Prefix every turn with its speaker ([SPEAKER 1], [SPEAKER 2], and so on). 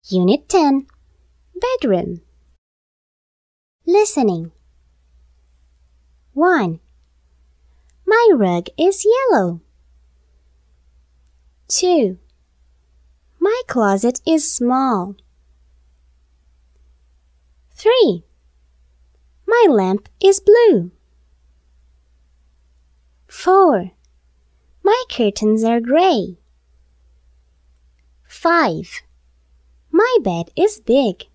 [SPEAKER 1] Unit 10. Bedroom. Listening. 1. My rug is yellow. 2. My closet is small. 3. My lamp is blue. 4. My curtains are gray. 5. My bed is big.